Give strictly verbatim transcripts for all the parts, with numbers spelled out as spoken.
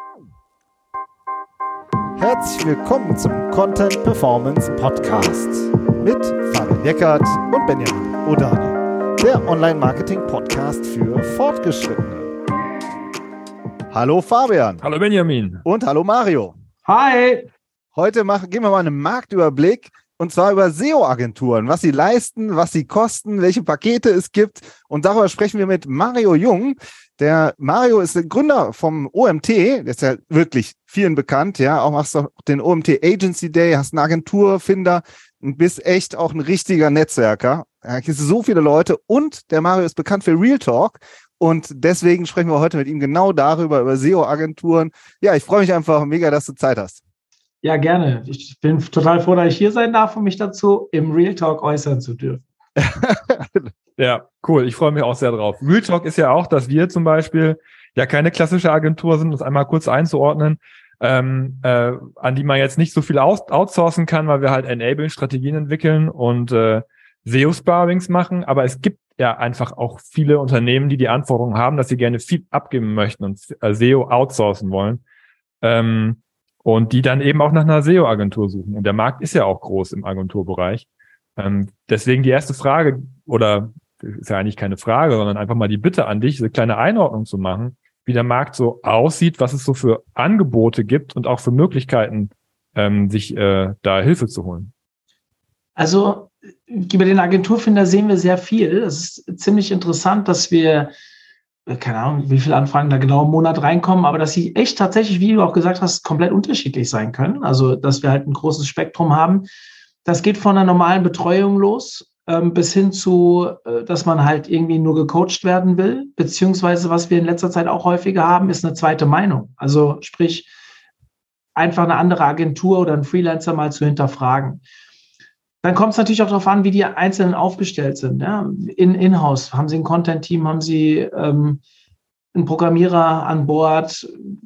Herzlich willkommen zum Content Performance Podcast mit Fabian Jeckert und Benjamin Odani, der Online-Marketing-Podcast für Fortgeschrittene. Hallo Fabian. Hallo Benjamin. Und hallo Mario. Hi. Heute machen, geben wir mal einen Marktüberblick und zwar über S E O-Agenturen, was sie leisten, was sie kosten, welche Pakete es gibt, und darüber sprechen wir mit Mario Jung. Der Mario ist der Gründer vom O M T, der ist ja wirklich vielen bekannt, ja, auch machst du den O M T Agency Day, hast eine Agenturfinder und bist echt auch ein richtiger Netzwerker. Da gibt es so viele Leute und der Mario ist bekannt für Real Talk und deswegen sprechen wir heute mit ihm genau darüber, über S E O-Agenturen. Ja, ich freue mich einfach mega, dass du Zeit hast. Ja, gerne. Ich bin total froh, dass ich hier sein darf, um mich dazu im Real Talk äußern zu dürfen. Ja, cool. Ich freue mich auch sehr drauf. Real Talk ist ja auch, dass wir zum Beispiel ja keine klassische Agentur sind, um das einmal kurz einzuordnen, ähm, äh, an die man jetzt nicht so viel aus- outsourcen kann, weil wir halt enablen, Strategien entwickeln und äh, S E O-Sparrings machen. Aber es gibt ja einfach auch viele Unternehmen, die die Anforderungen haben, dass sie gerne viel abgeben möchten und äh, S E O outsourcen wollen. Ähm, und die dann eben auch nach einer S E O-Agentur suchen. Und der Markt ist ja auch groß im Agenturbereich. Ähm, deswegen die erste Frage, oder ist ja eigentlich keine Frage, sondern einfach mal die Bitte an dich, eine kleine Einordnung zu machen, wie der Markt so aussieht, was es so für Angebote gibt und auch für Möglichkeiten, ähm, sich äh, da Hilfe zu holen. Also über den Agenturfinder sehen wir sehr viel. Es ist ziemlich interessant, dass wir, keine Ahnung, wie viele Anfragen da genau im Monat reinkommen, aber dass sie echt tatsächlich, wie du auch gesagt hast, komplett unterschiedlich sein können. Also dass wir halt ein großes Spektrum haben. Das geht von einer normalen Betreuung los, ähm, bis hin zu, äh, dass man halt irgendwie nur gecoacht werden will, beziehungsweise was wir in letzter Zeit auch häufiger haben, ist eine zweite Meinung. Also sprich, einfach eine andere Agentur oder einen Freelancer mal zu hinterfragen. Dann kommt es natürlich auch darauf an, wie die Einzelnen aufgestellt sind. Ja? In, in-house, haben sie ein Content-Team, haben sie ähm, einen Programmierer an Bord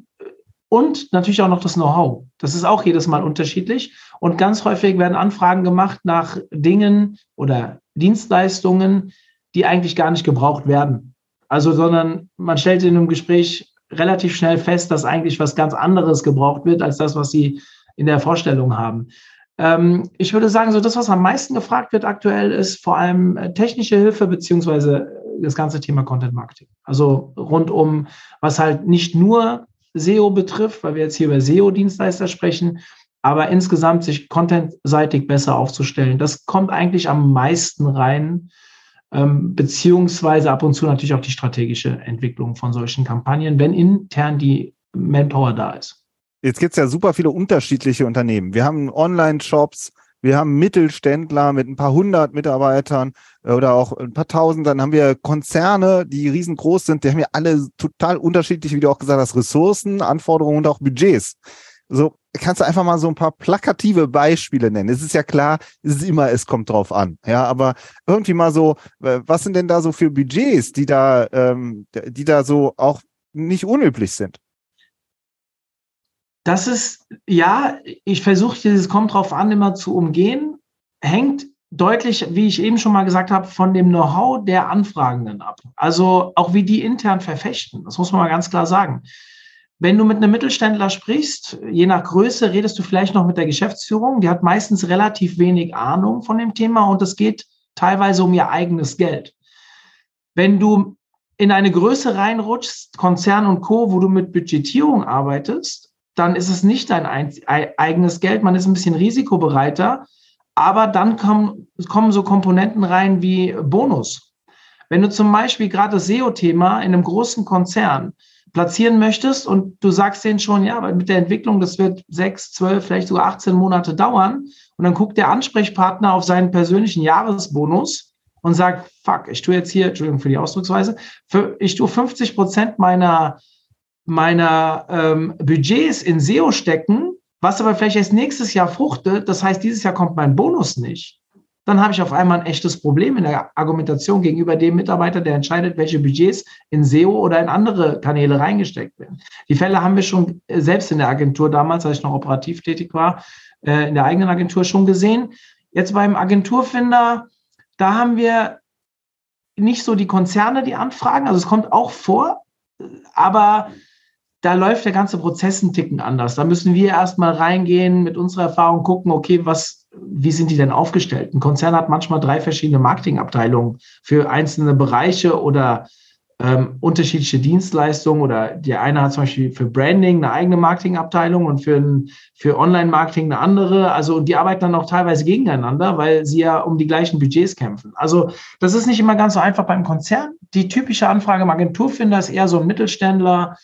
und natürlich auch noch das Know-how. Das ist auch jedes Mal unterschiedlich. Und ganz häufig werden Anfragen gemacht nach Dingen oder Dienstleistungen, die eigentlich gar nicht gebraucht werden. Also, sondern man stellt in einem Gespräch relativ schnell fest, dass eigentlich was ganz anderes gebraucht wird, als das, was sie in der Vorstellung haben. Ähm, ich würde sagen, so das, was am meisten gefragt wird aktuell, ist vor allem technische Hilfe beziehungsweise das ganze Thema Content Marketing. Also rund um, was halt nicht nur S E O betrifft, weil wir jetzt hier über S E O-Dienstleister sprechen, aber insgesamt sich contentseitig besser aufzustellen. Das kommt eigentlich am meisten rein, ähm, beziehungsweise ab und zu natürlich auch die strategische Entwicklung von solchen Kampagnen, wenn intern die Manpower da ist. Jetzt gibt es ja super viele unterschiedliche Unternehmen. Wir haben Online-Shops, wir haben Mittelständler mit ein paar hundert Mitarbeitern oder auch ein paar tausend. Dann haben wir Konzerne, die riesengroß sind. Die haben ja alle total unterschiedlich, wie du auch gesagt hast, Ressourcen, Anforderungen und auch Budgets. So, kannst du einfach mal so ein paar plakative Beispiele nennen? Es ist ja klar, es ist immer, es kommt drauf an. Ja, aber irgendwie mal so, was sind denn da so für Budgets, die da, ähm, die da so auch nicht unüblich sind? Das ist, ja, ich versuche dieses kommt drauf an immer zu umgehen, hängt deutlich, wie ich eben schon mal gesagt habe, von dem Know-how der Anfragenden ab. Also auch wie die intern verfechten, das muss man mal ganz klar sagen. Wenn du mit einem Mittelständler sprichst, je nach Größe redest du vielleicht noch mit der Geschäftsführung, die hat meistens relativ wenig Ahnung von dem Thema und es geht teilweise um ihr eigenes Geld. Wenn du in eine Größe reinrutschst, Konzern und Co., wo du mit Budgetierung arbeitest, dann ist es nicht dein eigenes Geld, man ist ein bisschen risikobereiter, aber dann kommen, kommen so Komponenten rein wie Bonus. Wenn du zum Beispiel gerade das S E O-Thema in einem großen Konzern platzieren möchtest und du sagst denen schon, ja, aber mit der Entwicklung, das wird sechs, zwölf, vielleicht sogar achtzehn Monate dauern und dann guckt der Ansprechpartner auf seinen persönlichen Jahresbonus und sagt, fuck, ich tue jetzt hier, Entschuldigung für die Ausdrucksweise, für, ich tue fünfzig Prozent meiner meiner ähm, Budgets in S E O stecken, was aber vielleicht erst nächstes Jahr fruchtet, das heißt, dieses Jahr kommt mein Bonus nicht, dann habe ich auf einmal ein echtes Problem in der Argumentation gegenüber dem Mitarbeiter, der entscheidet, welche Budgets in S E O oder in andere Kanäle reingesteckt werden. Die Fälle haben wir schon selbst in der Agentur damals, als ich noch operativ tätig war, äh, in der eigenen Agentur schon gesehen. Jetzt beim Agenturfinder, da haben wir nicht so die Konzerne, die anfragen, also es kommt auch vor, aber da läuft der ganze Prozess einen Ticken anders. Da müssen wir erstmal reingehen, mit unserer Erfahrung gucken, okay, was, wie sind die denn aufgestellt? Ein Konzern hat manchmal drei verschiedene Marketingabteilungen für einzelne Bereiche oder ähm, unterschiedliche Dienstleistungen, oder der eine hat zum Beispiel für Branding eine eigene Marketingabteilung und für, ein, für Online-Marketing eine andere. Also, und die arbeiten dann auch teilweise gegeneinander, weil sie ja um die gleichen Budgets kämpfen. Also das ist nicht immer ganz so einfach beim Konzern. Die typische Anfrage im Agenturfinder ist eher so ein Mittelständler,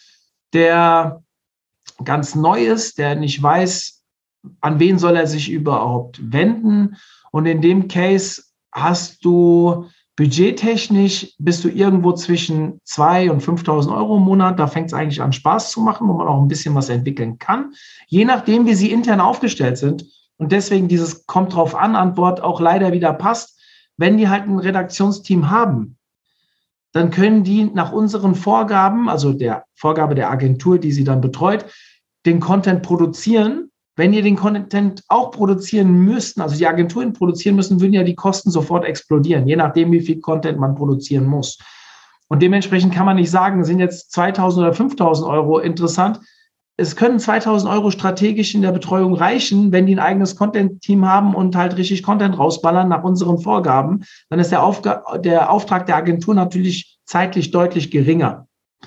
der ganz neu ist, der nicht weiß, an wen soll er sich überhaupt wenden. Und in dem Case hast du budgettechnisch, bist du irgendwo zwischen zweitausend und fünftausend Euro im Monat. Da fängt es eigentlich an, Spaß zu machen, wo man auch ein bisschen was entwickeln kann, je nachdem, wie sie intern aufgestellt sind. Und deswegen dieses kommt drauf an Antwort auch leider wieder passt. Wenn die halt ein Redaktionsteam haben, dann können die nach unseren Vorgaben, also der Vorgabe der Agentur, die sie dann betreut, den Content produzieren. Wenn ihr den Content auch produzieren müssten, also die Agenturen produzieren müssen, würden ja die Kosten sofort explodieren, je nachdem, wie viel Content man produzieren muss. Und dementsprechend kann man nicht sagen, sind jetzt zweitausend oder fünftausend Euro interessant. Es können zweitausend Euro strategisch in der Betreuung reichen, wenn die ein eigenes Content-Team haben und halt richtig Content rausballern nach unseren Vorgaben. Dann ist der, Aufga- der Auftrag der Agentur natürlich zeitlich deutlich geringer.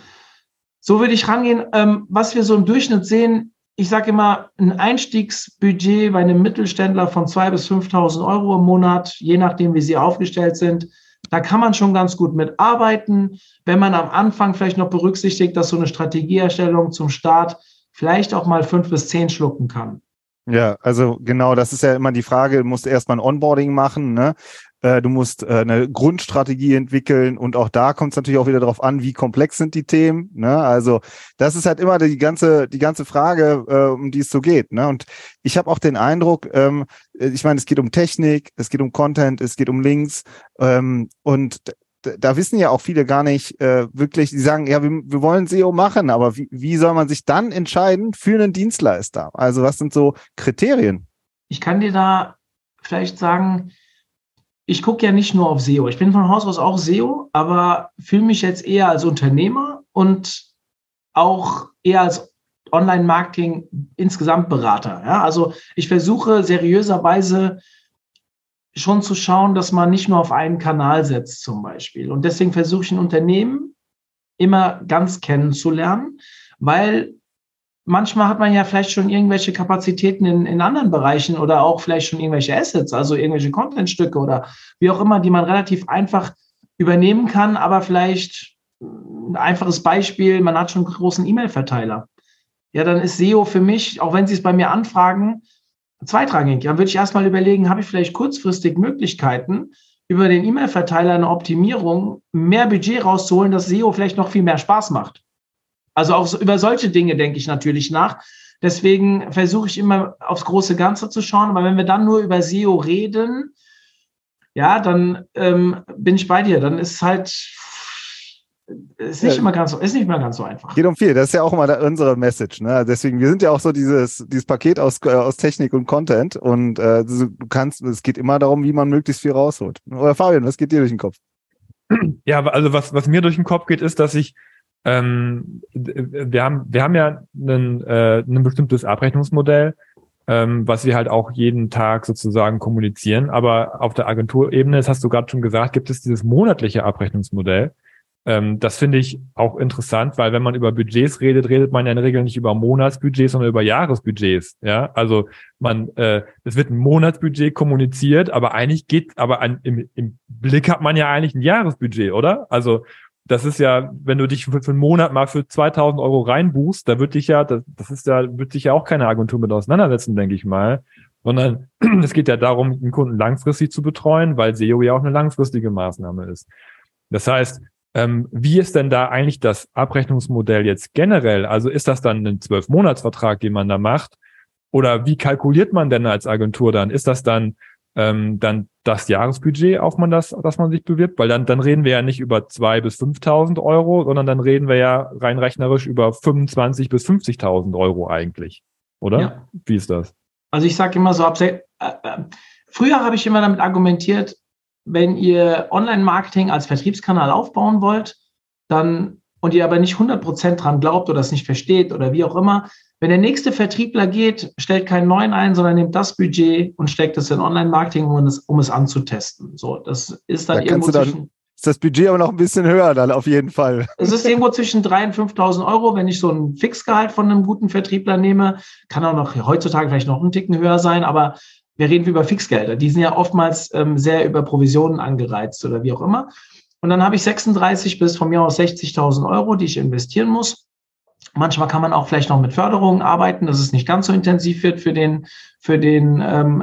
So würde ich rangehen. Ähm, was wir so im Durchschnitt sehen, ich sage immer, ein Einstiegsbudget bei einem Mittelständler von zweitausend bis fünftausend Euro im Monat, je nachdem, wie sie aufgestellt sind. Da kann man schon ganz gut mitarbeiten, wenn man am Anfang vielleicht noch berücksichtigt, dass so eine Strategieerstellung zum Start vielleicht auch mal fünf bis zehn schlucken kann. Ja, also genau, das ist ja immer die Frage, du musst erstmal ein Onboarding machen, ne? Du musst äh, eine Grundstrategie entwickeln, und auch da kommt es natürlich auch wieder darauf an, wie komplex sind die Themen, ne? Also das ist halt immer die ganze die ganze Frage, äh, um die es so geht, ne? Und ich habe auch den Eindruck, ähm, ich meine, es geht um Technik, es geht um Content, es geht um Links, ähm, und d- da wissen ja auch viele gar nicht äh, wirklich, die sagen, ja, wir, wir wollen S E O machen, aber wie, wie soll man sich dann entscheiden für einen Dienstleister? Also was sind so Kriterien? Ich kann dir da vielleicht sagen, ich gucke ja nicht nur auf S E O. Ich bin von Haus aus auch S E O, aber fühle mich jetzt eher als Unternehmer und auch eher als Online-Marketing insgesamt Berater. Ja, also ich versuche seriöserweise schon zu schauen, dass man nicht nur auf einen Kanal setzt zum Beispiel. Und deswegen versuche ich ein Unternehmen immer ganz kennenzulernen, weil manchmal hat man ja vielleicht schon irgendwelche Kapazitäten in, in anderen Bereichen oder auch vielleicht schon irgendwelche Assets, also irgendwelche Contentstücke oder wie auch immer, die man relativ einfach übernehmen kann. Aber vielleicht ein einfaches Beispiel, man hat schon einen großen E-Mail-Verteiler. Ja, dann ist S E O für mich, auch wenn Sie es bei mir anfragen, zweitrangig. Dann würde ich erstmal überlegen, habe ich vielleicht kurzfristig Möglichkeiten, über den E-Mail-Verteiler eine Optimierung, mehr Budget rauszuholen, dass S E O vielleicht noch viel mehr Spaß macht. Also auch so, über solche Dinge denke ich natürlich nach. Deswegen versuche ich immer aufs große Ganze zu schauen. Aber wenn wir dann nur über S E O reden, ja, dann ähm, bin ich bei dir. Dann ist halt ist nicht ja, immer ganz so, ist nicht mehr ganz so einfach. Geht um viel. Das ist ja auch immer unsere Message. Ne? Deswegen, wir sind ja auch so dieses dieses Paket aus äh, aus Technik und Content. Und äh, du kannst, es geht immer darum, wie man möglichst viel rausholt. Oder Fabian, was geht dir durch den Kopf? Ja, also was was mir durch den Kopf geht, ist, dass ich Ähm, wir haben, wir haben ja ein, äh, ein bestimmtes Abrechnungsmodell, ähm, was wir halt auch jeden Tag sozusagen kommunizieren. Aber auf der Agenturebene, das hast du gerade schon gesagt, gibt es dieses monatliche Abrechnungsmodell. Ähm, das finde ich auch interessant, weil wenn man über Budgets redet, redet man ja in der Regel nicht über Monatsbudgets, sondern über Jahresbudgets. Ja, also man, äh, es wird ein Monatsbudget kommuniziert, aber eigentlich geht, aber an, im, im Blick hat man ja eigentlich ein Jahresbudget, oder? Also das ist ja, wenn du dich für, für einen Monat mal für zweitausend Euro reinbuchst, da wird dich ja, das, das ist ja, wird sich ja auch keine Agentur mit auseinandersetzen, denke ich mal. Sondern es geht ja darum, den Kunden langfristig zu betreuen, weil S E O ja auch eine langfristige Maßnahme ist. Das heißt, ähm, wie ist denn da eigentlich das Abrechnungsmodell jetzt generell? Also ist das dann ein zwölf-Monats-Vertrag, den man da macht? Oder wie kalkuliert man denn als Agentur dann? Ist das dann ähm, dann das Jahresbudget, auf man das, dass man sich bewirbt? Weil dann, dann reden wir ja nicht über zweitausend bis fünftausend Euro, sondern dann reden wir ja rein rechnerisch über fünfundzwanzig bis fünfzigtausend Euro eigentlich. Oder? Ja. Wie ist das? Also ich sage immer so, ab, äh, äh, früher habe ich immer damit argumentiert, wenn ihr Online-Marketing als Vertriebskanal aufbauen wollt, dann und ihr aber nicht hundert Prozent dran glaubt oder es nicht versteht oder wie auch immer, wenn der nächste Vertriebler geht, stellt keinen neuen ein, sondern nimmt das Budget und steckt es in Online-Marketing, um es, um es anzutesten. So, das ist dann Da irgendwo kannst du dann, zwischen... ist das Budget aber noch ein bisschen höher dann auf jeden Fall. Es ist irgendwo zwischen dreitausend und fünftausend Euro, wenn ich so ein Fixgehalt von einem guten Vertriebler nehme. Kann auch noch heutzutage vielleicht noch einen Ticken höher sein, aber wir reden über Fixgelder. Die sind ja oftmals ähm, sehr über Provisionen angereizt oder wie auch immer. Und dann habe ich sechsunddreißig bis von mir aus sechzigtausend Euro, die ich investieren muss. Manchmal kann man auch vielleicht noch mit Förderungen arbeiten, dass es nicht ganz so intensiv wird für den, für den ähm,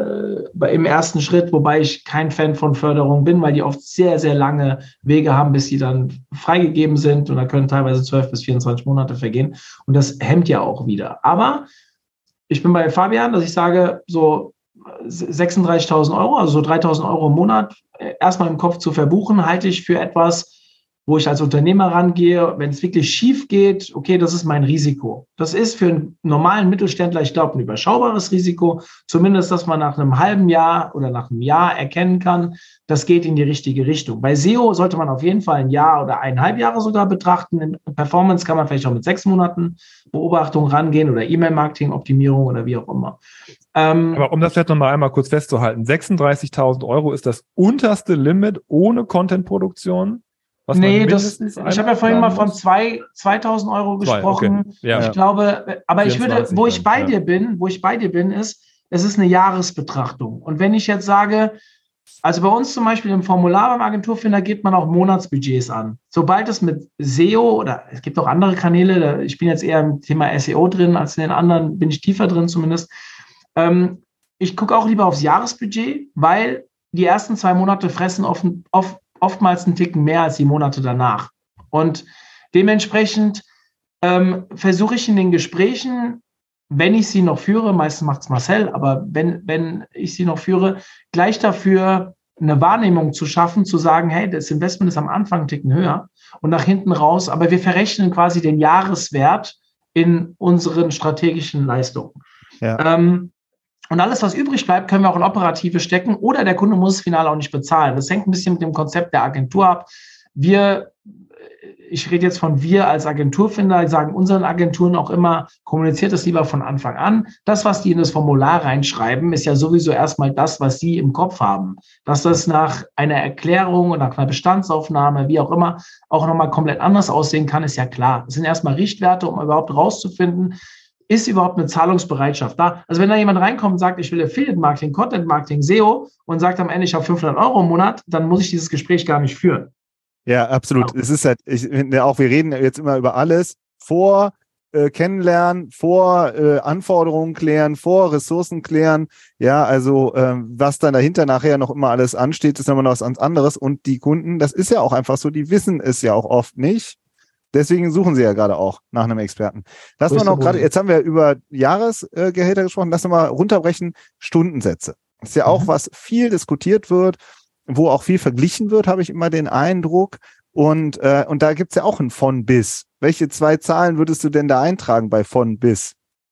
äh, im ersten Schritt, wobei ich kein Fan von Förderung bin, weil die oft sehr, sehr lange Wege haben, bis sie dann freigegeben sind. Und da können teilweise zwölf bis vierundzwanzig Monate vergehen. Und das hemmt ja auch wieder. Aber ich bin bei Fabian, dass ich sage, so sechsunddreißigtausend Euro, also so dreitausend Euro im Monat, erstmal im Kopf zu verbuchen, halte ich für etwas, wo ich als Unternehmer rangehe, wenn es wirklich schief geht, okay, das ist mein Risiko. Das ist für einen normalen Mittelständler, ich glaube, ein überschaubares Risiko, zumindest, dass man nach einem halben Jahr oder nach einem Jahr erkennen kann, das geht in die richtige Richtung. Bei S E O sollte man auf jeden Fall ein Jahr oder eineinhalb Jahre sogar betrachten. In Performance kann man vielleicht auch mit sechs Monaten Beobachtung rangehen oder E-Mail-Marketing-Optimierung oder wie auch immer. Ähm, Aber um das vielleicht nochmal einmal kurz festzuhalten, sechsunddreißigtausend Euro ist das unterste Limit ohne Content-Produktion? Was nee, das, ich habe ja vorhin mal von zwei, zweitausend Euro gesprochen. Okay. Ja. Ich glaube, aber ich würde, wo ich bei ja. dir bin, wo ich bei dir bin, ist, es ist eine Jahresbetrachtung. Und wenn ich jetzt sage, also bei uns zum Beispiel im Formular beim Agenturfinder geht man auch Monatsbudgets an. Sobald es mit S E O oder es gibt auch andere Kanäle, ich bin jetzt eher im Thema S E O drin, als in den anderen bin ich tiefer drin zumindest. Ähm, ich gucke auch lieber aufs Jahresbudget, weil die ersten zwei Monate fressen oft, oft oftmals einen Ticken mehr als die Monate danach. Und dementsprechend ähm, versuche ich in den Gesprächen, wenn ich sie noch führe, meistens macht es Marcel, aber wenn, wenn ich sie noch führe, gleich dafür eine Wahrnehmung zu schaffen, zu sagen, hey, das Investment ist am Anfang einen Ticken höher und nach hinten raus, aber wir verrechnen quasi den Jahreswert in unseren strategischen Leistungen. Ja. Ähm, Und alles, was übrig bleibt, können wir auch in Operative stecken oder der Kunde muss es final auch nicht bezahlen. Das hängt ein bisschen mit dem Konzept der Agentur ab. Wir, ich rede jetzt von wir als Agenturfinder, sagen unseren Agenturen auch immer, kommuniziert das lieber von Anfang an. Das, was die in das Formular reinschreiben, ist ja sowieso erstmal das, was sie im Kopf haben. Dass das nach einer Erklärung und nach einer Bestandsaufnahme, wie auch immer, auch nochmal komplett anders aussehen kann, ist ja klar. Das sind erstmal Richtwerte, um überhaupt rauszufinden, ist überhaupt eine Zahlungsbereitschaft da? Also wenn da jemand reinkommt und sagt, ich will Affiliate-Marketing, Content-Marketing, S E O und sagt am Ende, ich habe fünfhundert Euro im Monat, dann muss ich dieses Gespräch gar nicht führen. Ja, absolut. Ja. Es ist halt, ich finde auch, wir reden jetzt immer über alles vor äh, Kennenlernen, vor äh, Anforderungen klären, vor Ressourcen klären. Ja, also ähm, was dann dahinter nachher noch immer alles ansteht, ist nochmal noch was anderes. Und die Kunden, das ist ja auch einfach so, die wissen es ja auch oft nicht. Deswegen suchen sie ja gerade auch nach einem Experten. Lass mal noch gerade, jetzt haben wir über Jahresgehälter gesprochen, lass uns mal runterbrechen, Stundensätze. Das ist ja auch, mhm. was viel diskutiert wird, wo auch viel verglichen wird, habe ich immer den Eindruck. Und, äh, und da gibt es ja auch ein von bis. Welche zwei Zahlen würdest du denn da eintragen bei von bis?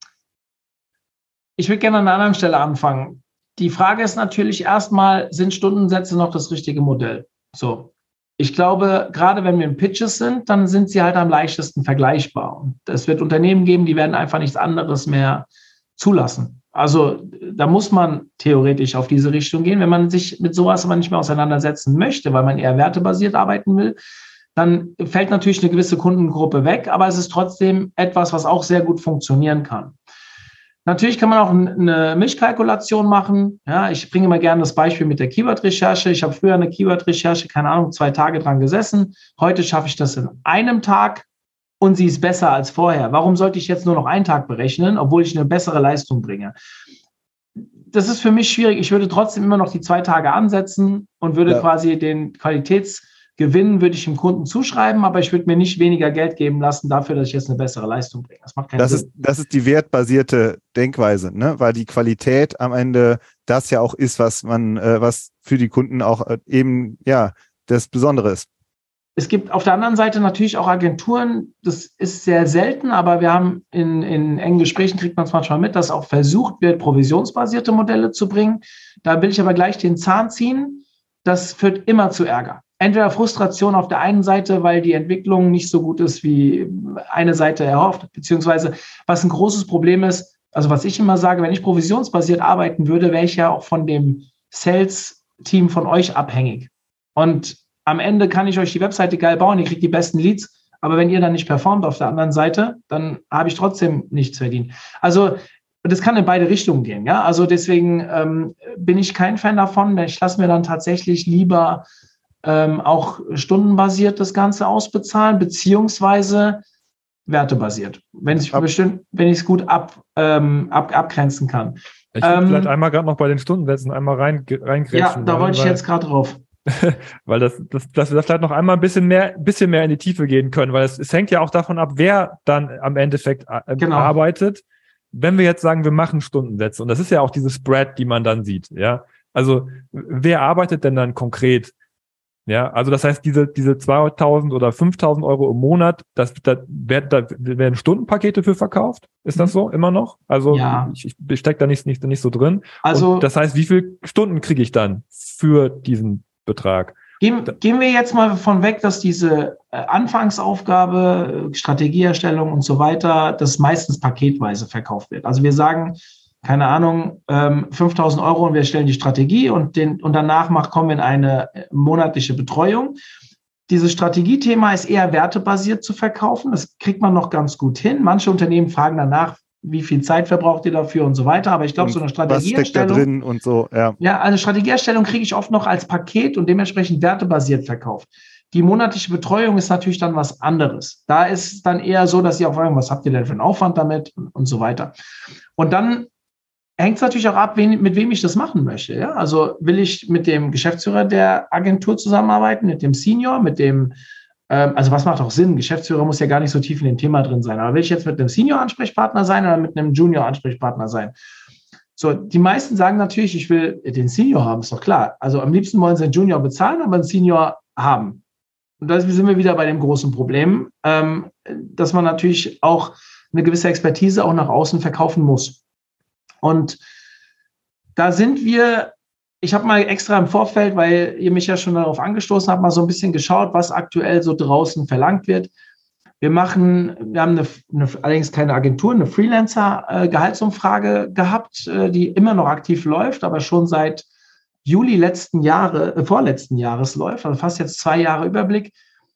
Ich würde gerne an einer anderen Stelle anfangen. Die Frage ist natürlich erstmal, sind Stundensätze noch das richtige Modell? So. Ich glaube, gerade wenn wir in Pitches sind, dann sind sie halt am leichtesten vergleichbar. Und es wird Unternehmen geben, die werden einfach nichts anderes mehr zulassen. Also da muss man theoretisch auf diese Richtung gehen. Wenn man sich mit sowas aber nicht mehr auseinandersetzen möchte, weil man eher wertebasiert arbeiten will, dann fällt natürlich eine gewisse Kundengruppe weg, aber es ist trotzdem etwas, was auch sehr gut funktionieren kann. Natürlich kann man auch eine Mischkalkulation machen. Ja, ich bringe immer gerne das Beispiel mit der Keyword-Recherche. Ich habe früher eine Keyword-Recherche, keine Ahnung, zwei Tage dran gesessen. Heute schaffe ich das in einem Tag und sie ist besser als vorher. Warum sollte ich jetzt nur noch einen Tag berechnen, obwohl ich eine bessere Leistung bringe? Das ist für mich schwierig. Ich würde trotzdem immer noch die zwei Tage ansetzen und würde ja. quasi den Qualitätsgewinn würde ich dem Kunden zuschreiben, aber ich würde mir nicht weniger Geld geben lassen dafür, dass ich jetzt eine bessere Leistung bringe. Das macht keinen das Sinn. Ist, das ist die wertbasierte Denkweise, ne? Weil die Qualität am Ende das ja auch ist, was man, äh, was für die Kunden auch äh, eben ja das Besondere ist. Es gibt auf der anderen Seite natürlich auch Agenturen, das ist sehr selten, aber wir haben in, in engen Gesprächen, kriegt man es manchmal mit, dass auch versucht wird, provisionsbasierte Modelle zu bringen. Da will ich aber gleich den Zahn ziehen. Das führt immer zu Ärger. entweder Frustration auf der einen Seite, weil die Entwicklung nicht so gut ist, wie eine Seite erhofft, beziehungsweise was ein großes Problem ist, also was ich immer sage, wenn ich provisionsbasiert arbeiten würde, wäre ich ja auch von dem Sales-Team von euch abhängig. Und am Ende kann ich euch die Webseite geil bauen, ihr kriegt die besten Leads, aber wenn ihr dann nicht performt auf der anderen Seite, dann habe ich trotzdem nichts verdient. Also das kann in beide Richtungen gehen. Ja? Also deswegen ähm, bin ich kein Fan davon. Ich lasse mir dann tatsächlich lieber ähm, auch stundenbasiert das Ganze ausbezahlen, beziehungsweise wertebasiert, wenn ich bestimmt, wenn ich es gut ab, ähm, ab, abgrenzen kann. Ich würde ähm, vielleicht einmal gerade noch bei den Stundensätzen einmal rein, reingrätschen. Ja, da wollte ich jetzt gerade drauf. weil das, das, dass wir das vielleicht noch einmal ein bisschen mehr, bisschen mehr in die Tiefe gehen können, weil es, es hängt ja auch davon ab, wer dann am Endeffekt äh, genau. arbeitet. Wenn wir jetzt sagen, wir machen Stundensätze, und das ist ja auch diese Spread, die man dann sieht, ja. Also, wer arbeitet denn dann konkret? Ja, also das heißt, diese, diese zweitausend oder fünftausend Euro im Monat, das, da werden, da werden Stundenpakete für verkauft? Ist das so immer noch? Also, ja. ich, ich stecke da nicht, nicht, nicht so drin. Also, und das heißt, wie viele Stunden kriege ich dann für diesen Betrag? Gehen, gehen wir jetzt mal von weg, dass diese äh, Anfangsaufgabe, äh, Strategieerstellung und so weiter, das meistens paketweise verkauft wird. Also wir sagen, keine Ahnung, ähm, fünftausend Euro und wir stellen die Strategie und, den, und danach macht, kommen wir in eine monatliche Betreuung. Dieses Strategiethema ist eher wertebasiert zu verkaufen. Das kriegt man noch ganz gut hin. Manche Unternehmen fragen danach, wie viel Zeit verbraucht ihr dafür und so weiter. Aber ich glaube, so eine Strategieerstellung. Was steckt da drin und so, ja. Ja, eine Strategieerstellung kriege ich oft noch als Paket und dementsprechend wertebasiert verkauft. Die monatliche Betreuung ist natürlich dann was anderes. Da ist es dann eher so, dass sie auch fragen, was habt ihr denn für einen Aufwand damit und, und so weiter. Und dann hängt es natürlich auch ab, wen, mit wem ich das machen möchte. Ja? Also will ich mit dem Geschäftsführer der Agentur zusammenarbeiten, mit dem Senior, mit dem Also was macht auch Sinn? Geschäftsführer muss ja gar nicht so tief in dem Thema drin sein. Aber will ich jetzt mit einem Senior-Ansprechpartner sein oder mit einem Junior-Ansprechpartner sein? So, die meisten sagen natürlich, ich will den Senior haben, ist doch klar. Also am liebsten wollen sie einen Junior bezahlen, aber einen Senior haben. Und da sind wir wieder bei dem großen Problem, dass man natürlich auch eine gewisse Expertise auch nach außen verkaufen muss. Und da sind wir... Ich habe mal extra im Vorfeld, weil ihr mich ja schon darauf angestoßen habt, mal so ein bisschen geschaut, was aktuell so draußen verlangt wird. Wir machen, wir haben eine, eine allerdings keine Agentur, eine Freelancer-Gehaltsumfrage gehabt, die immer noch aktiv läuft, aber schon seit Juli letzten Jahre, äh, vorletzten Jahres läuft, also fast jetzt zwei Jahre Überblick.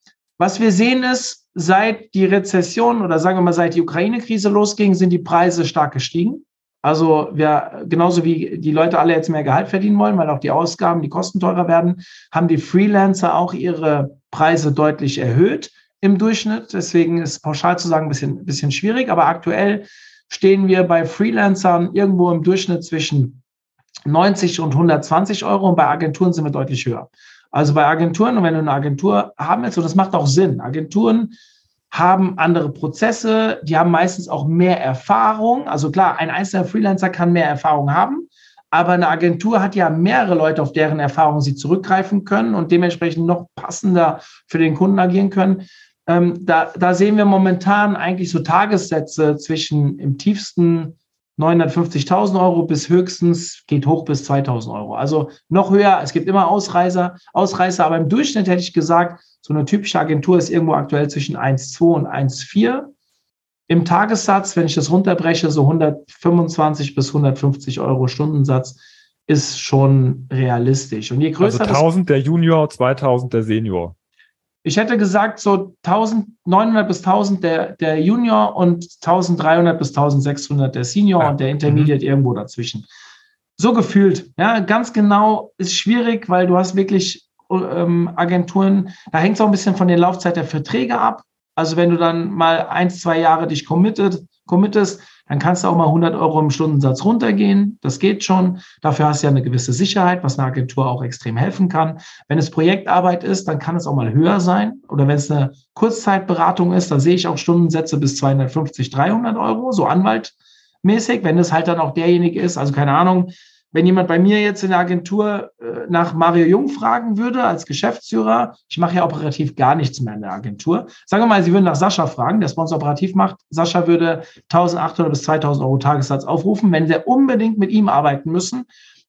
Was wir sehen ist, seit die Rezession oder sagen wir mal, seit die Ukraine-Krise losging, sind die Preise stark gestiegen. Also wir, genauso wie die Leute alle jetzt mehr Gehalt verdienen wollen, weil auch die Ausgaben, die Kosten teurer werden, haben die Freelancer auch ihre Preise deutlich erhöht im Durchschnitt. Deswegen ist pauschal zu sagen ein bisschen, bisschen schwierig. Aber aktuell stehen wir bei Freelancern irgendwo im Durchschnitt zwischen neunzig und hundertzwanzig Euro und bei Agenturen sind wir deutlich höher. Also bei Agenturen, und wenn du eine Agentur haben willst, und das macht auch Sinn, Agenturen haben andere Prozesse, die haben meistens auch mehr Erfahrung. Also klar, ein einzelner Freelancer kann mehr Erfahrung haben, aber eine Agentur hat ja mehrere Leute, auf deren Erfahrung sie zurückgreifen können und dementsprechend noch passender für den Kunden agieren können. Ähm, da, da sehen wir momentan eigentlich so Tagessätze zwischen im tiefsten neunhundertfünfzigtausend Euro bis höchstens, geht hoch bis zweitausend Euro. Also noch höher, es gibt immer Ausreißer, Ausreißer, aber im Durchschnitt hätte ich gesagt, so eine typische Agentur ist irgendwo aktuell zwischen eins Komma zwei und eins Komma vier. Im Tagessatz, wenn ich das runterbreche, so hundertfünfundzwanzig bis hundertfünfzig Euro Stundensatz ist schon realistisch. Und je größer also tausend der Junior, zweitausend der Senior. Ich hätte gesagt, so neunzehnhundert bis tausend der, der Junior und dreizehnhundert bis sechzehnhundert der Senior ja. und der Intermediate mhm. irgendwo dazwischen. So gefühlt. Ja, ganz genau ist schwierig, weil du hast wirklich ähm, Agenturen, da hängt es auch ein bisschen von der Laufzeit der Verträge ab. Also wenn du dann mal ein, zwei Jahre dich committed, committest, dann kannst du auch mal hundert Euro im Stundensatz runtergehen. Das geht schon. Dafür hast du ja eine gewisse Sicherheit, was einer Agentur auch extrem helfen kann. Wenn es Projektarbeit ist, dann kann es auch mal höher sein. Oder wenn es eine Kurzzeitberatung ist, dann sehe ich auch Stundensätze bis zweihundertfünfzig, dreihundert Euro, so anwaltmäßig. Wenn es halt dann auch derjenige ist, also keine Ahnung, wenn jemand bei mir jetzt in der Agentur äh, nach Mario Jung fragen würde, als Geschäftsführer, ich mache ja operativ gar nichts mehr in der Agentur. Sagen wir mal, Sie würden nach Sascha fragen, der Sponsor operativ macht. Sascha würde eintausendachthundert bis zweitausend Euro Tagessatz aufrufen, wenn Sie unbedingt mit ihm arbeiten müssen.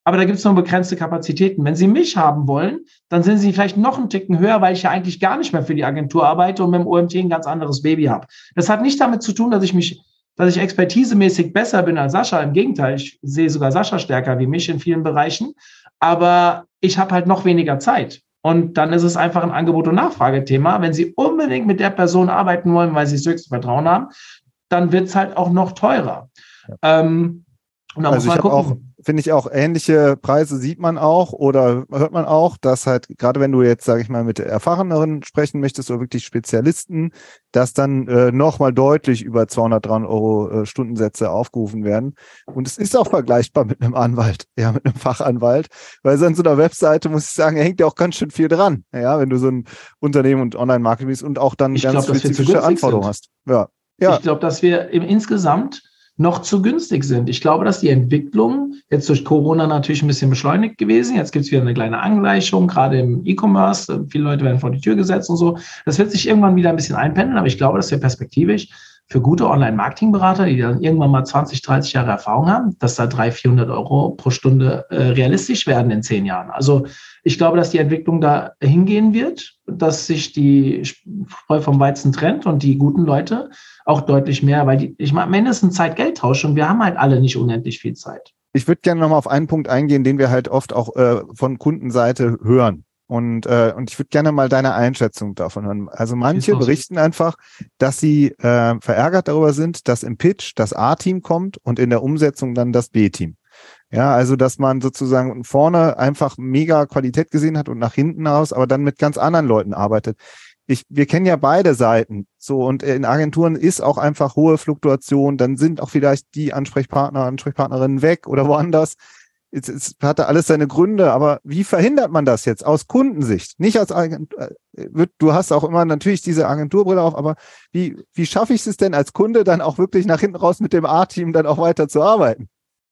aber da gibt es nur begrenzte Kapazitäten. Wenn Sie mich haben wollen, dann sind Sie vielleicht noch einen Ticken höher, weil ich ja eigentlich gar nicht mehr für die Agentur arbeite und mit dem O M T ein ganz anderes Baby habe. Das hat nicht damit zu tun, dass ich mich, dass ich expertisemäßig besser bin als Sascha. Im Gegenteil, ich sehe sogar Sascha stärker wie mich in vielen Bereichen, aber ich habe halt noch weniger Zeit. Und dann ist es einfach ein Angebot- und Nachfragethema. Wenn Sie unbedingt mit der Person arbeiten wollen, weil Sie das höchste Vertrauen haben, dann wird es halt auch noch teurer. Ja. Ähm, und da also muss man ich habe auch, finde ich auch, ähnliche Preise sieht man auch oder hört man auch, dass halt, gerade wenn du jetzt, sage ich mal, mit Erfahreneren sprechen möchtest oder wirklich Spezialisten, dass dann äh, nochmal deutlich über zweihundert, dreihundert Euro äh, Stundensätze aufgerufen werden. Und es ist auch vergleichbar mit einem Anwalt, ja, mit einem Fachanwalt, weil so an so einer Webseite, muss ich sagen, hängt ja auch ganz schön viel dran, ja, wenn du so ein Unternehmen und Online-Marketing bist und auch dann ich ganz glaub, spezifische Anforderungen hast. Ja. Ja. Ich glaube, dass wir im insgesamt noch zu günstig sind. Ich glaube, dass die Entwicklung jetzt durch Corona natürlich ein bisschen beschleunigt gewesen. Jetzt gibt es wieder eine kleine Angleichung, gerade im E-Commerce. Viele Leute werden vor die Tür gesetzt und so. Das wird sich irgendwann wieder ein bisschen einpendeln, aber ich glaube, dass wir perspektivisch für gute Online-Marketing-Berater, die dann irgendwann mal zwanzig, dreißig Jahre Erfahrung haben, dass da dreihundert, vierhundert Euro pro Stunde äh, realistisch werden in zehn Jahren. Also ich glaube, dass die Entwicklung da hingehen wird, dass sich die Spreu vom Weizen trennt und die guten Leute auch deutlich mehr, weil die, ich meine, am Ende ist ein Zeit-Geld-Tausch und wir haben halt alle nicht unendlich viel Zeit. Ich würde gerne nochmal auf einen Punkt eingehen, den wir halt oft auch äh, von Kundenseite hören. Und, äh, und ich würde gerne mal deine Einschätzung davon hören. Also manche berichten einfach, dass sie äh, verärgert darüber sind, dass im Pitch das A-Team kommt und in der Umsetzung dann das B-Team. Ja, also dass man sozusagen vorne einfach mega Qualität gesehen hat und nach hinten raus, aber dann mit ganz anderen Leuten arbeitet. Ich, wir kennen ja beide Seiten. So, und in Agenturen ist auch einfach hohe Fluktuation. Dann sind auch vielleicht die Ansprechpartner, Ansprechpartnerinnen weg oder woanders. Es, es hatte alles seine Gründe, aber wie verhindert man das jetzt aus Kundensicht? Nicht als Agentur, du hast auch immer natürlich diese Agenturbrille auf, aber wie, wie schaffe ich es denn als Kunde dann auch wirklich nach hinten raus mit dem A-Team dann auch weiter zu arbeiten?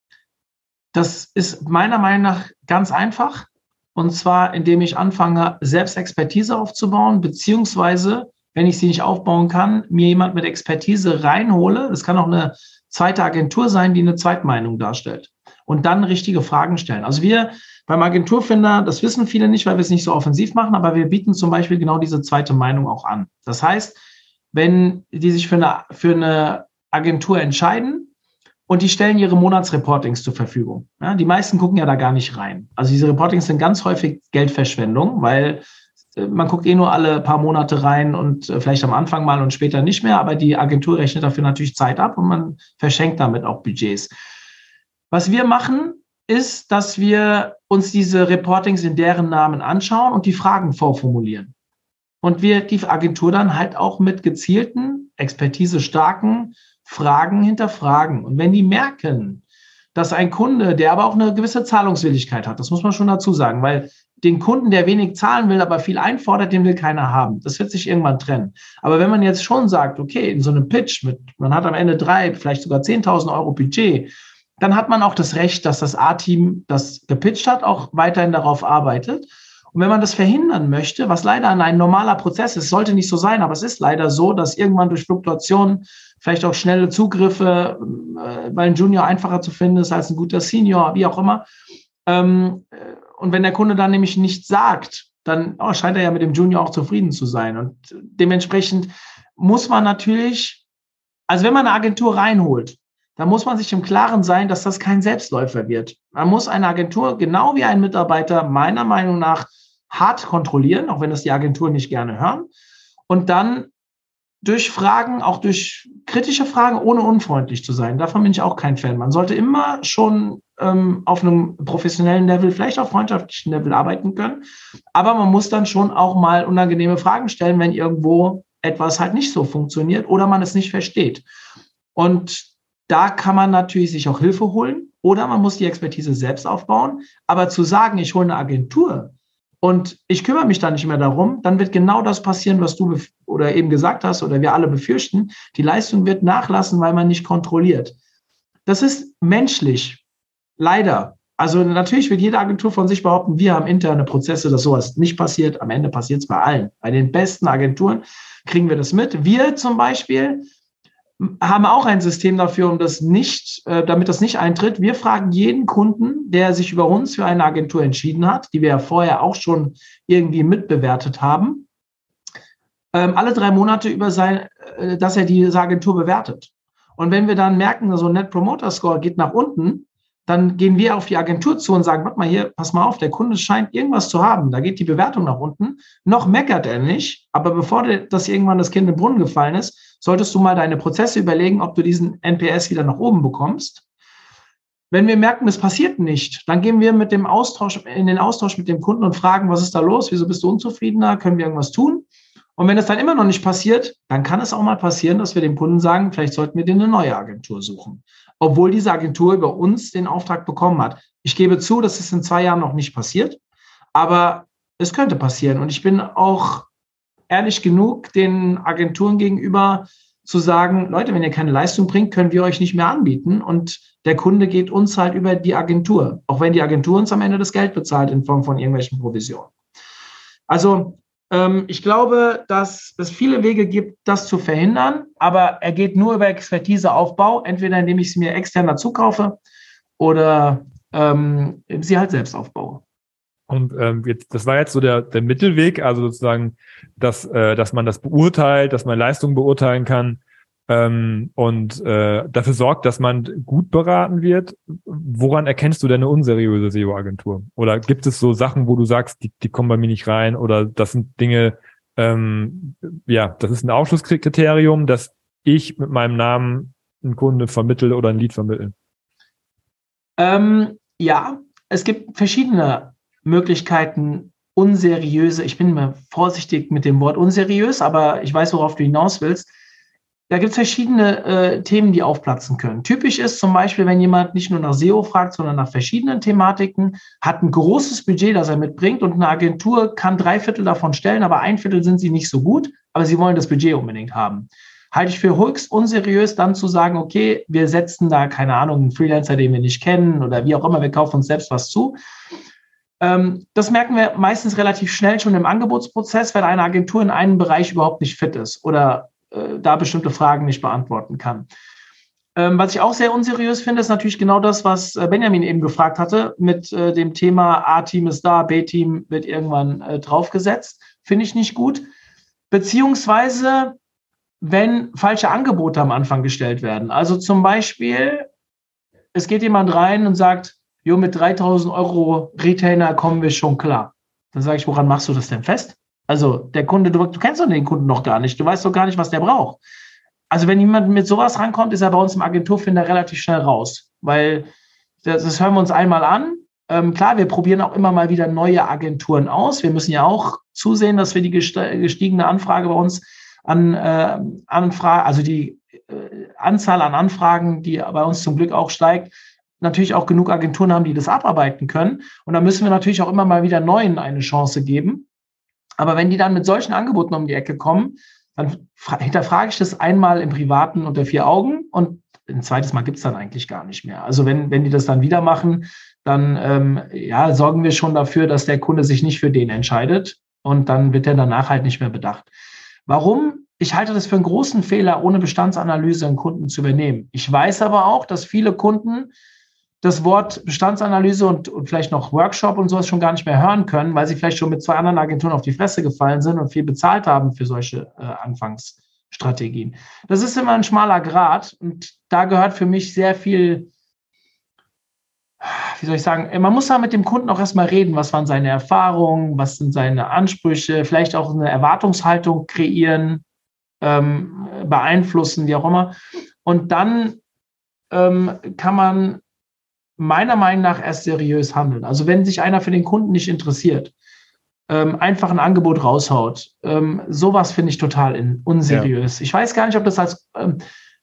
Das ist meiner Meinung nach ganz einfach. Und zwar, indem ich anfange, selbst Expertise aufzubauen, beziehungsweise, wenn ich sie nicht aufbauen kann, mir jemand mit Expertise reinhole. Das kann auch eine zweite Agentur sein, die eine Zweitmeinung darstellt. Und dann richtige Fragen stellen. Also wir beim Agenturfinder, das wissen viele nicht, weil wir es nicht so offensiv machen, aber wir bieten zum Beispiel genau diese zweite Meinung auch an. Das heißt, wenn die sich für eine, für eine Agentur entscheiden, und die stellen ihre Monatsreportings zur Verfügung. Ja, die meisten gucken ja da gar nicht rein. Also diese Reportings sind ganz häufig Geldverschwendung, weil man guckt eh nur alle paar Monate rein und vielleicht am Anfang mal und später nicht mehr, aber die Agentur rechnet dafür natürlich Zeit ab und man verschenkt damit auch Budgets. Was wir machen, ist, dass wir uns diese Reportings in deren Namen anschauen und die Fragen vorformulieren. Und wir die Agentur dann halt auch mit gezielten, expertisestarken Fragen hinterfragen. Und wenn die merken, dass ein Kunde, der aber auch eine gewisse Zahlungswilligkeit hat, das muss man schon dazu sagen, weil den Kunden, der wenig zahlen will, aber viel einfordert, den will keiner haben. Das wird sich irgendwann trennen. Aber wenn man jetzt schon sagt, okay, in so einem Pitch, mit, man hat am Ende drei, vielleicht sogar zehntausend Euro Budget, dann hat man auch das Recht, dass das A-Team, das gepitcht hat, auch weiterhin darauf arbeitet. Und wenn man das verhindern möchte, was leider ein normaler Prozess ist, sollte nicht so sein, aber es ist leider so, dass irgendwann durch Fluktuation vielleicht auch schnelle Zugriffe, äh, weil ein Junior einfacher zu finden ist als ein guter Senior, wie auch immer. Ähm, und wenn der Kunde dann nämlich nichts sagt, dann oh, scheint er ja mit dem Junior auch zufrieden zu sein. Und dementsprechend muss man natürlich, also wenn man eine Agentur reinholt, dann muss man sich im Klaren sein, dass das kein Selbstläufer wird. Man muss eine Agentur, genau wie ein Mitarbeiter, meiner Meinung nach hart kontrollieren, auch wenn das die Agenturen nicht gerne hören. Und dann durch Fragen, auch durch kritische Fragen, ohne unfreundlich zu sein. Davon bin ich auch kein Fan. Man sollte immer schon ähm, auf einem professionellen Level, vielleicht auf freundschaftlichen Level arbeiten können. Aber man muss dann schon auch mal unangenehme Fragen stellen, wenn irgendwo etwas halt nicht so funktioniert oder man es nicht versteht. Und da kann man natürlich sich auch Hilfe holen oder man muss die Expertise selbst aufbauen. Aber zu sagen, ich hole eine Agentur und ich kümmere mich da nicht mehr darum, dann wird genau das passieren, was du oder eben gesagt hast oder wir alle befürchten. Die Leistung wird nachlassen, weil man nicht kontrolliert. Das ist menschlich, leider. Also natürlich wird jede Agentur von sich behaupten, wir haben interne Prozesse, dass sowas nicht passiert. Am Ende passiert es bei allen. Bei den besten Agenturen kriegen wir das mit. Wir zum Beispiel haben auch ein System dafür, um das nicht, äh, damit das nicht eintritt. Wir fragen jeden Kunden, der sich über uns für eine Agentur entschieden hat, die wir ja vorher auch schon irgendwie mitbewertet haben, ähm, alle drei Monate über sein, äh, dass er diese Agentur bewertet. Und wenn wir dann merken, so ein Net Promoter Score geht nach unten, dann gehen wir auf die Agentur zu und sagen, warte mal hier, pass mal auf, der Kunde scheint irgendwas zu haben. Da geht die Bewertung nach unten. Noch meckert er nicht, aber bevor das irgendwann das Kind im Brunnen gefallen ist, solltest du mal deine Prozesse überlegen, ob du diesen N P S wieder nach oben bekommst. Wenn wir merken, es passiert nicht, dann gehen wir mit dem Austausch, in den Austausch mit dem Kunden und fragen, was ist da los? Wieso bist du unzufriedener? Können wir irgendwas tun? Und wenn es dann immer noch nicht passiert, dann kann es auch mal passieren, dass wir dem Kunden sagen, vielleicht sollten wir dir eine neue Agentur suchen. Obwohl diese Agentur über uns den Auftrag bekommen hat. Ich gebe zu, dass es in zwei Jahren noch nicht passiert, aber es könnte passieren. Und ich bin auch ehrlich genug, den Agenturen gegenüber zu sagen, Leute, wenn ihr keine Leistung bringt, können wir euch nicht mehr anbieten. Und der Kunde geht uns halt über die Agentur, auch wenn die Agentur uns am Ende das Geld bezahlt in Form von irgendwelchen Provisionen. Also ähm, ich glaube, dass es viele Wege gibt, das zu verhindern, aber er geht nur über Expertiseaufbau, entweder indem ich sie mir extern dazu kaufe oder ähm, sie halt selbst aufbaue. Und ähm, jetzt, das war jetzt so der, der Mittelweg, also sozusagen, dass, äh, dass man das beurteilt, dass man Leistungen beurteilen kann ähm, und äh, dafür sorgt, dass man gut beraten wird. Woran erkennst du denn eine unseriöse S E O-Agentur? Oder gibt es so Sachen, wo du sagst, die, die kommen bei mir nicht rein oder das sind Dinge, ähm, ja, das ist ein Ausschlusskriterium, dass ich mit meinem Namen einen Kunde vermittle oder ein Lead vermittle? Ähm, ja, es gibt verschiedene Möglichkeiten, unseriöse, ich bin mal vorsichtig mit dem Wort unseriös, aber ich weiß, worauf du hinaus willst. Da gibt es verschiedene äh, Themen, die aufplatzen können. Typisch ist zum Beispiel, wenn jemand nicht nur nach S E O fragt, sondern nach verschiedenen Thematiken, hat ein großes Budget, das er mitbringt und eine Agentur kann drei Viertel davon stellen, aber ein Viertel sind sie nicht so gut, aber sie wollen das Budget unbedingt haben. Halte ich für höchst unseriös, dann zu sagen, okay, wir setzen da, keine Ahnung, einen Freelancer, den wir nicht kennen oder wie auch immer, wir kaufen uns selbst was zu. Das merken wir meistens relativ schnell schon im Angebotsprozess, wenn eine Agentur in einem Bereich überhaupt nicht fit ist oder äh, da bestimmte Fragen nicht beantworten kann. Ähm, was ich auch sehr unseriös finde, ist natürlich genau das, was Benjamin eben gefragt hatte, mit äh, dem Thema A-Team ist da, B-Team wird irgendwann äh, draufgesetzt. Finde ich nicht gut. Beziehungsweise, wenn falsche Angebote am Anfang gestellt werden. Also zum Beispiel, es geht jemand rein und sagt, jo, mit dreitausend Euro Retainer kommen wir schon klar. Dann sage ich, woran machst du das denn fest? Also der Kunde, du, du kennst doch den Kunden noch gar nicht. Du weißt doch gar nicht, was der braucht. Also wenn jemand mit sowas rankommt, ist er bei uns im Agenturfinder relativ schnell raus. Weil das, das hören wir uns einmal an. Ähm, klar, wir probieren auch immer mal wieder neue Agenturen aus. Wir müssen ja auch zusehen, dass wir die gestiegene Anfrage bei uns an äh, Anfragen, also die äh, Anzahl an Anfragen, die bei uns zum Glück auch steigt, natürlich auch genug Agenturen haben, die das abarbeiten können. Und da müssen wir natürlich auch immer mal wieder Neuen eine Chance geben. Aber wenn die dann mit solchen Angeboten um die Ecke kommen, dann hinterfrage ich das einmal im Privaten unter vier Augen und ein zweites Mal gibt es dann eigentlich gar nicht mehr. Also wenn, wenn die das dann wieder machen, dann ähm, ja, sorgen wir schon dafür, dass der Kunde sich nicht für den entscheidet und dann wird er danach halt nicht mehr bedacht. Warum? Ich halte das für einen großen Fehler, ohne Bestandsanalyse einen Kunden zu übernehmen. Ich weiß aber auch, dass viele Kunden das Wort Bestandsanalyse und, und vielleicht noch Workshop und sowas schon gar nicht mehr hören können, weil sie vielleicht schon mit zwei anderen Agenturen auf die Fresse gefallen sind und viel bezahlt haben für solche äh, Anfangsstrategien. Das ist immer ein schmaler Grat und da gehört für mich sehr viel, wie soll ich sagen, man muss da mit dem Kunden auch erstmal reden, was waren seine Erfahrungen, was sind seine Ansprüche, vielleicht auch eine Erwartungshaltung kreieren, ähm, beeinflussen, wie auch immer. Und dann ähm, kann man meiner Meinung nach erst seriös handeln. Also wenn sich einer für den Kunden nicht interessiert, ähm, einfach ein Angebot raushaut, ähm, sowas finde ich total in, unseriös. Ja. Ich weiß gar nicht, ob das als, ähm,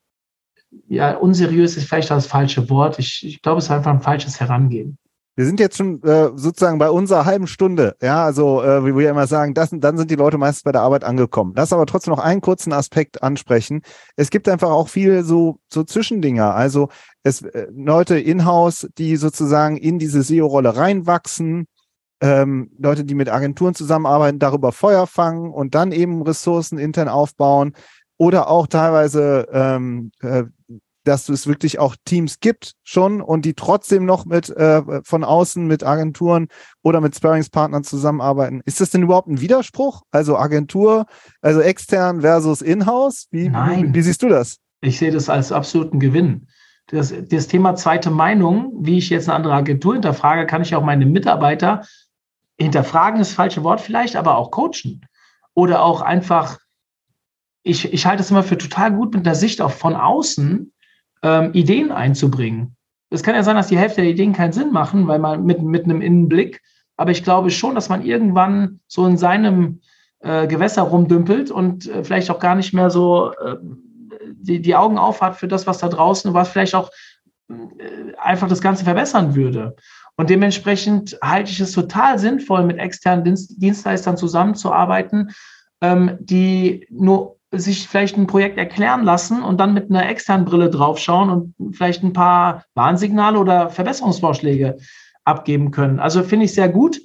ja, unseriös ist vielleicht das falsche Wort. Ich, ich glaube, es ist einfach ein falsches Herangehen. Wir sind jetzt schon äh, sozusagen bei unserer halben Stunde, ja, also äh, wie wir immer sagen, das, dann sind die Leute meistens bei der Arbeit angekommen. Lass aber trotzdem noch einen kurzen Aspekt ansprechen. Es gibt einfach auch viel so so Zwischendinger, also es äh, Leute in-house, die sozusagen in diese S E O-Rolle reinwachsen, ähm, Leute, die mit Agenturen zusammenarbeiten, darüber Feuer fangen und dann eben Ressourcen intern aufbauen. oder auch teilweise, ähm, äh, dass es wirklich auch Teams gibt schon und die trotzdem noch mit äh, von außen mit Agenturen oder mit Sparringspartnern zusammenarbeiten. Ist das denn überhaupt ein Widerspruch? Also Agentur, also extern versus Inhouse? Wie, Nein. wie, wie siehst du das? Ich sehe das als absoluten Gewinn. Das, das Thema zweite Meinung, wie ich jetzt eine andere Agentur hinterfrage, kann ich auch meine Mitarbeiter hinterfragen, ist das falsche Wort vielleicht, aber auch coachen. Oder auch einfach, ich, ich halte es immer für total gut, mit der Sicht auch von außen ähm, Ideen einzubringen. Es kann ja sein, dass die Hälfte der Ideen keinen Sinn machen, weil man mit, mit einem Innenblick, aber ich glaube schon, dass man irgendwann so in seinem äh, Gewässer rumdümpelt und äh, vielleicht auch gar nicht mehr so äh, die, die Augen aufhat für das, was da draußen, was vielleicht auch äh, einfach das Ganze verbessern würde. Und dementsprechend halte ich es total sinnvoll, mit externen Dienst, Dienstleistern zusammenzuarbeiten, ähm, die nur sich vielleicht ein Projekt erklären lassen und dann mit einer externen Brille draufschauen und vielleicht ein paar Warnsignale oder Verbesserungsvorschläge abgeben können. Also finde ich sehr gut.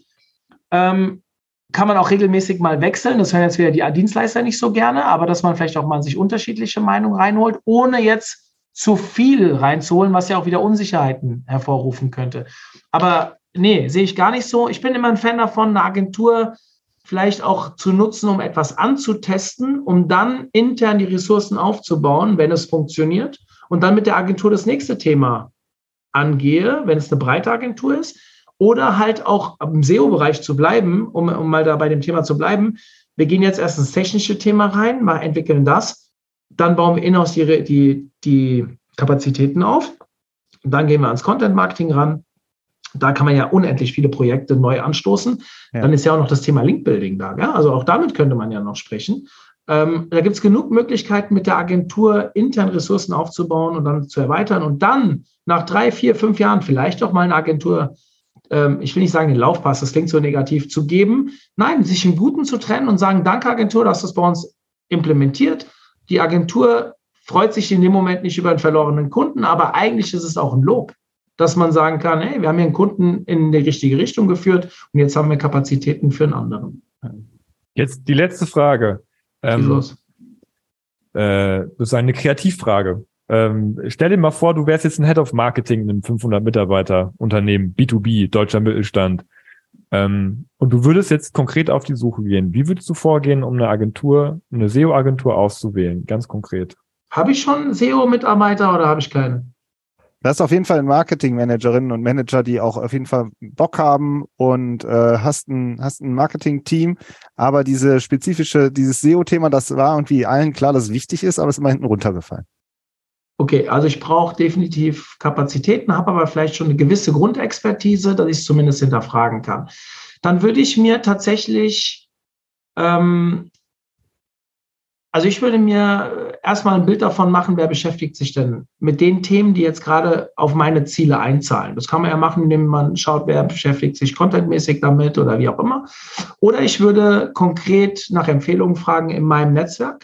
Ähm, kann man auch regelmäßig mal wechseln. Das hören jetzt wieder die Dienstleister nicht so gerne, aber dass man vielleicht auch mal sich unterschiedliche Meinungen reinholt, ohne jetzt zu viel reinzuholen, was ja auch wieder Unsicherheiten hervorrufen könnte. Aber nee, sehe ich gar nicht so. Ich bin immer ein Fan davon, eine Agentur vielleicht auch zu nutzen, um etwas anzutesten, um dann intern die Ressourcen aufzubauen, wenn es funktioniert, und dann mit der Agentur das nächste Thema angehe, wenn es eine breite Agentur ist, oder halt auch im S E O-Bereich zu bleiben, um, um mal da bei dem Thema zu bleiben. Wir gehen jetzt erst ins technische Thema rein, mal entwickeln das, dann bauen wir in-house die, die, die Kapazitäten auf, dann gehen wir ans Content-Marketing ran. Da kann man ja unendlich viele Projekte neu anstoßen. Ja. Dann ist ja auch noch das Thema Link-Building da. Gell? Also auch damit könnte man ja noch sprechen. Ähm, da gibt es genug Möglichkeiten, mit der Agentur intern Ressourcen aufzubauen und dann zu erweitern. Und dann nach drei, vier, fünf Jahren vielleicht doch mal eine Agentur, ähm, ich will nicht sagen den Laufpass, das klingt so negativ, zu geben. Nein, sich im Guten zu trennen und sagen, danke Agentur, dass das bei uns implementiert. Die Agentur freut sich in dem Moment nicht über einen verlorenen Kunden, aber eigentlich ist es auch ein Lob, dass man sagen kann, hey, wir haben hier einen Kunden in die richtige Richtung geführt und jetzt haben wir Kapazitäten für einen anderen. Jetzt die letzte Frage. Ähm, los. Äh, das ist eine Kreativfrage. Ähm, stell dir mal vor, du wärst jetzt ein Head of Marketing in einem fünfhundert Mitarbeiter Unternehmen, B zwei B, deutscher Mittelstand. Ähm, und du würdest jetzt konkret auf die Suche gehen. Wie würdest du vorgehen, um eine Agentur, eine S E O-Agentur auszuwählen? Ganz konkret. Habe ich schon S E O-Mitarbeiter oder habe ich keinen? Du hast auf jeden Fall Marketing-Managerinnen und Manager, die auch auf jeden Fall Bock haben und äh, hast ein, hast ein Marketing-Team, aber diese spezifische, dieses S E O-Thema, das war irgendwie allen klar, dass es wichtig ist, aber es ist immer hinten runtergefallen. Okay, also ich brauche definitiv Kapazitäten, habe aber vielleicht schon eine gewisse Grundexpertise, dass ich es zumindest hinterfragen kann. Dann würde ich mir tatsächlich, ähm, also ich würde mir erstmal ein Bild davon machen, wer beschäftigt sich denn mit den Themen, die jetzt gerade auf meine Ziele einzahlen. Das kann man ja machen, indem man schaut, wer beschäftigt sich contentmäßig damit oder wie auch immer. Oder ich würde konkret nach Empfehlungen fragen in meinem Netzwerk,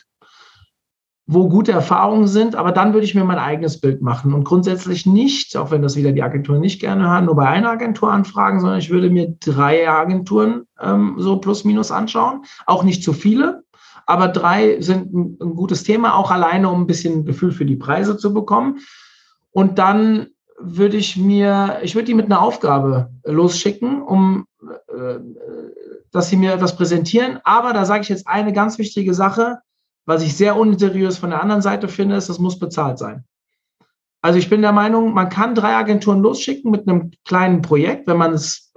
wo gute Erfahrungen sind, aber dann würde ich mir mein eigenes Bild machen und grundsätzlich nicht, auch wenn das wieder die Agenturen nicht gerne hören, nur bei einer Agentur anfragen, sondern ich würde mir drei Agenturen ähm, so plus minus anschauen, auch nicht zu viele. Aber drei sind ein, ein gutes Thema, auch alleine, um ein bisschen Gefühl für die Preise zu bekommen. Und dann würde ich mir, ich würde die mit einer Aufgabe losschicken, um, äh, dass sie mir etwas präsentieren. Aber da sage ich jetzt eine ganz wichtige Sache, was ich sehr unseriös von der anderen Seite finde, ist, das muss bezahlt sein. Also ich bin der Meinung, man kann drei Agenturen losschicken mit einem kleinen Projekt, wenn man es,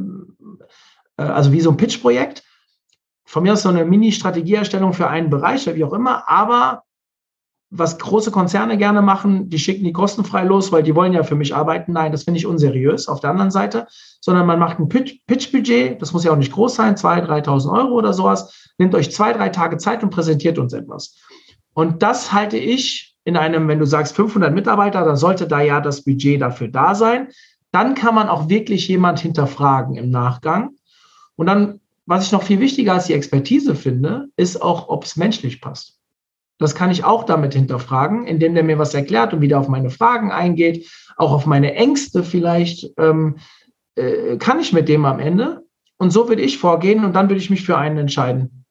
äh, also wie so ein Pitch-Projekt. Von mir aus so eine Mini-Strategieerstellung für einen Bereich oder wie auch immer, aber was große Konzerne gerne machen, die schicken die kostenfrei los, weil die wollen ja für mich arbeiten. Nein, das finde ich unseriös auf der anderen Seite, sondern man macht ein Pitch-Budget, das muss ja auch nicht groß sein, zweitausend, dreitausend Euro oder sowas, nehmt euch zwei, drei Tage Zeit und präsentiert uns etwas. Und das halte ich in einem, wenn du sagst fünfhundert Mitarbeiter, dann sollte da ja das Budget dafür da sein. Dann kann man auch wirklich jemand hinterfragen im Nachgang. Und dann, was ich noch viel wichtiger als die Expertise finde, ist auch, ob es menschlich passt. Das kann ich auch damit hinterfragen, indem der mir was erklärt und wieder auf meine Fragen eingeht, auch auf meine Ängste vielleicht, ähm, äh, kann ich mit dem am Ende. Und so würde ich vorgehen und dann würde ich mich für einen entscheiden.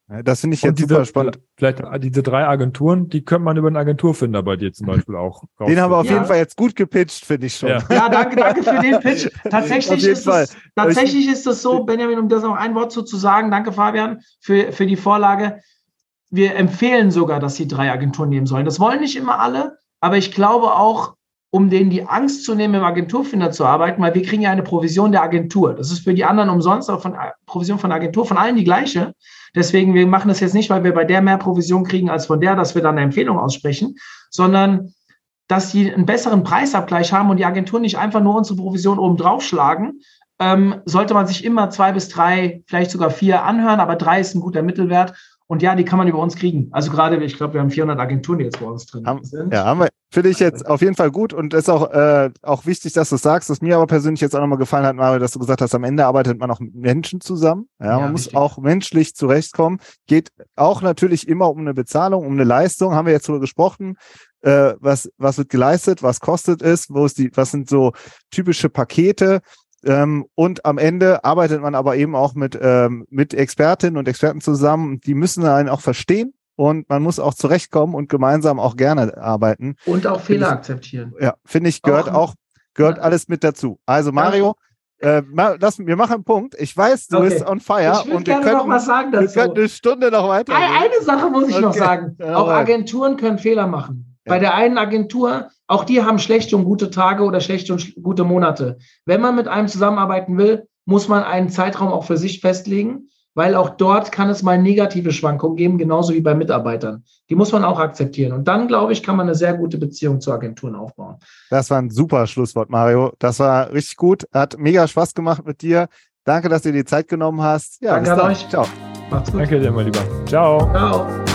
Das finde ich jetzt diese, super spannend. Vielleicht diese drei Agenturen, die könnte man über einen Agenturfinder bei dir zum Beispiel auch rausfinden. Den haben wir auf ja. jeden Fall jetzt gut gepitcht, finde ich schon. Ja, ja danke, danke für den Pitch. Tatsächlich, ist es, tatsächlich ist es so, Benjamin, um das noch ein Wort zu, zu sagen, danke Fabian für, für die Vorlage. Wir empfehlen sogar, dass sie drei Agenturen nehmen sollen. Das wollen nicht immer alle, aber ich glaube auch, um denen die Angst zu nehmen, im Agenturfinder zu arbeiten, weil wir kriegen ja eine Provision der Agentur. Das ist für die anderen umsonst, aber von Provision von der Agentur, von allen die gleiche. Deswegen, wir machen das jetzt nicht, weil wir bei der mehr Provision kriegen als von der, dass wir dann eine Empfehlung aussprechen, sondern dass sie einen besseren Preisabgleich haben und die Agenturen nicht einfach nur unsere Provision oben drauf schlagen, ähm, sollte man sich immer zwei bis drei, vielleicht sogar vier anhören, aber drei ist ein guter Mittelwert. Und ja, die kann man über uns kriegen. Also gerade, ich glaube, wir haben vierhundert Agenturen, die jetzt bei uns drin haben, sind. Ja, haben wir. Finde ich jetzt auf jeden Fall gut und ist auch, äh, auch wichtig, dass du es sagst. Was mir aber persönlich jetzt auch nochmal gefallen hat, Mario, dass du gesagt hast, am Ende arbeitet man auch mit Menschen zusammen. Ja, ja man muss richtig. Auch menschlich zurechtkommen. Geht auch natürlich immer um eine Bezahlung, um eine Leistung. Haben wir jetzt darüber gesprochen. Äh, was, was wird geleistet? Was kostet es? Wo ist die, was sind so typische Pakete? Ähm, und am Ende arbeitet man aber eben auch mit, ähm, mit Expertinnen und Experten zusammen. Die müssen einen auch verstehen und man muss auch zurechtkommen und gemeinsam auch gerne arbeiten. Und auch Fehler ich, akzeptieren. Ja, finde ich, gehört auch, auch gehört ja. alles mit dazu. Also Mario, ja. äh, lass, wir machen einen Punkt. Ich weiß, du okay. bist on fire. Ich würde gerne noch was sagen dazu. Wir können eine Stunde noch weiter. Eine Sache muss ich okay. noch sagen. Ja, auch Agenturen können Fehler machen. Bei der einen Agentur, auch die haben schlechte und gute Tage oder schlechte und gute Monate. Wenn man mit einem zusammenarbeiten will, muss man einen Zeitraum auch für sich festlegen, weil auch dort kann es mal negative Schwankungen geben, genauso wie bei Mitarbeitern. Die muss man auch akzeptieren. Und dann, glaube ich, kann man eine sehr gute Beziehung zu Agenturen aufbauen. Das war ein super Schlusswort, Mario. Das war richtig gut. Hat mega Spaß gemacht mit dir. Danke, dass du dir die Zeit genommen hast. Ja, danke an euch. Ciao. Macht's gut. Danke dir, mein Lieber. Ciao. Ciao.